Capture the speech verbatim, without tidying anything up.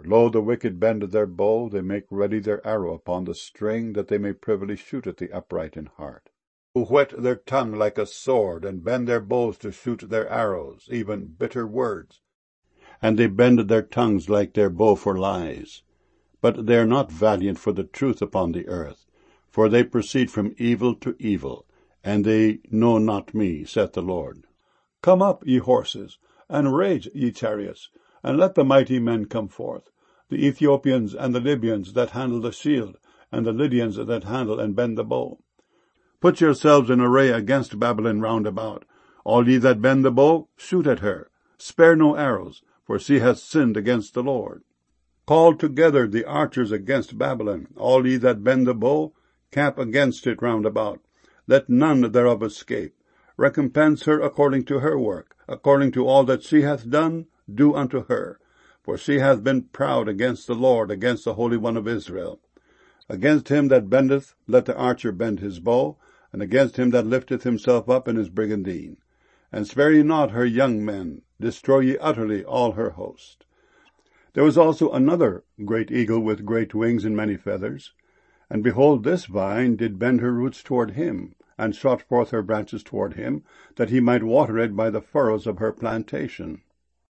For lo, the wicked bend their bow, they make ready their arrow upon the string, that they may privily shoot at the upright in heart. Who whet their tongue like a sword, and bend their bows to shoot their arrows, even bitter words. And they bend their tongues like their bow for lies. But they are not valiant for the truth upon the earth, for they proceed from evil to evil, and they know not me, saith the Lord. Come up, ye horses, and rage, ye chariots, and let the mighty men come forth, the Ethiopians and the Libyans that handle the shield, and the Lydians that handle and bend the bow. Put yourselves in array against Babylon round about. All ye that bend the bow, shoot at her. Spare no arrows, for she hath sinned against the Lord. Call together the archers against Babylon. All ye that bend the bow, camp against it round about. Let none thereof escape. Recompense her according to her work, according to all that she hath done, do unto her. For she hath been proud against the Lord, against the Holy One of Israel. Against him that bendeth, let the archer bend his bow, and against him that lifteth himself up in his brigandine. And spare ye not her young men, destroy ye utterly all her host. There was also another great eagle with great wings and many feathers. And behold, this vine did bend her roots toward him, and shot forth her branches toward him, that he might water it by the furrows of her plantation.